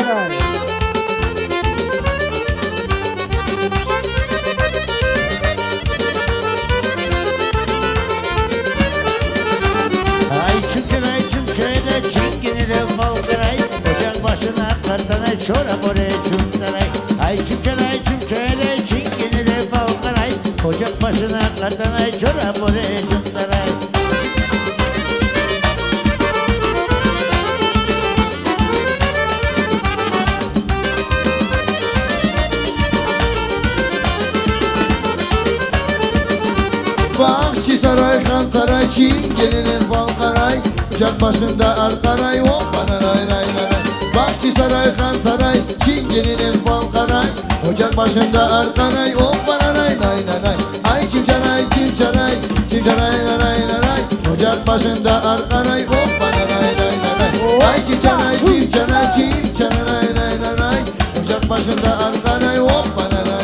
Saray. Ay çımçıray çımçöyde çinginire falgıray ocak başına kartanay çorap oraya çımtaray. Ay çımçıray çımçöyde çinginire falgıray ocak başına kartanay çorap oraya çımtaray. Bahçesaray, Kansaray, Çingene'nin Falkaray, ocak başında Arkaray, hoppana ray ray ray. Bahçesaray, Kansaray, Çingene'nin Falkaray, ocak başında Arkaray, hoppana ray ray ray. Ay çimçaray, çimçaray, çimçaray ray ray ray. Ocak başında Arkaray, hoppana ray ray ray. Ay çimçaray, çimçaray, çimçaray ray ray ray. Ocak başında Arkaray, hoppana ray.